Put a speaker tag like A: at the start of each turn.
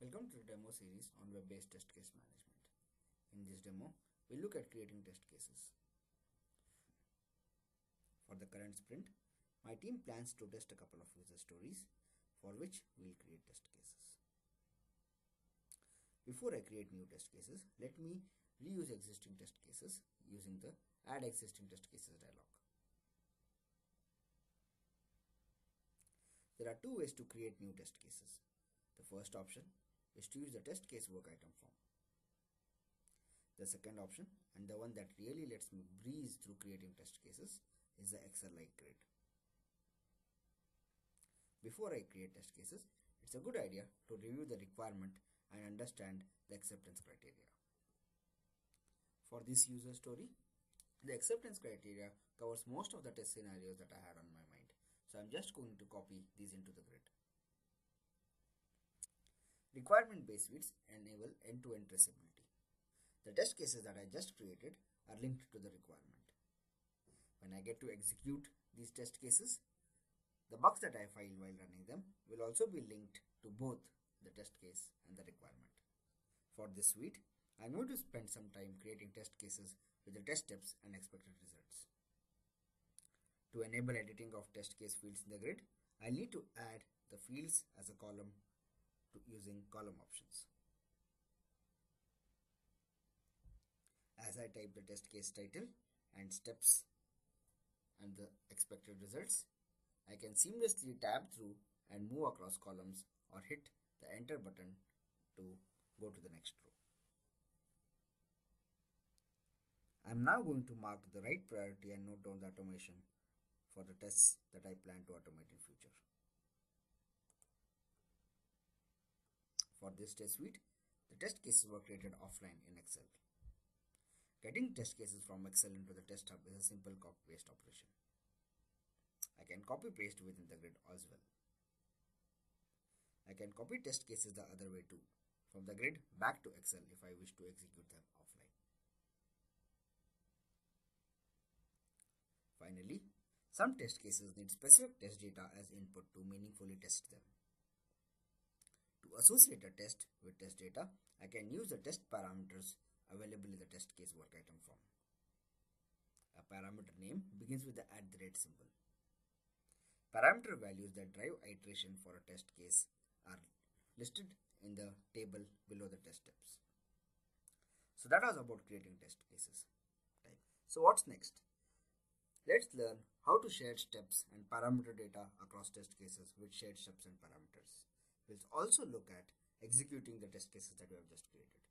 A: Welcome to the demo series on web-based test case management. In this demo, we'll look at creating test cases. For the current sprint, my team plans to test a couple of user stories for which we'll create test cases. Before I create new test cases, let me reuse existing test cases using the Add Existing Test Cases dialog. There are two ways to create new test cases. The first option is to use the test case work item form. The second option, and the one that really lets me breeze through creating test cases, is the Excel-like grid. Before I create test cases, it's a good idea to review the requirement and understand the acceptance criteria. For this user story, the acceptance criteria covers most of the test scenarios that I had on my mind, so I'm just going to copy these into the grid. Requirement-based suites enable end-to-end traceability. The test cases that I just created are linked to the requirement. When I get to execute these test cases, the bugs that I file while running them will also be linked to both the test case and the requirement. For this suite, I'm going to spend some time creating test cases with the test steps and expected results. To enable editing of test case fields in the grid, I'll need to add the fields as a column using column options. As I type the test case title and steps and the expected results, I can seamlessly tab through and move across columns or hit the enter button to go to the next row. I'm now going to mark the right priority and note down the automation for the tests that I plan to automate in future. For this test suite, the test cases were created offline in Excel. Getting test cases from Excel into the test hub is a simple copy-paste operation. I can copy-paste within the grid as well. I can copy test cases the other way too, from the grid back to Excel if I wish to execute them offline. Finally, some test cases need specific test data as input to meaningfully test them. To associate a test with test data, I can use the test parameters available in the test case work item form. A parameter name begins with the @ symbol. Parameter values that drive iteration for a test case are listed in the table below the test steps. So that was about creating test cases. So what's next? Let's learn how to share steps and parameter data across test cases with shared steps and parameters. We'll also look at executing the test cases that we have just created.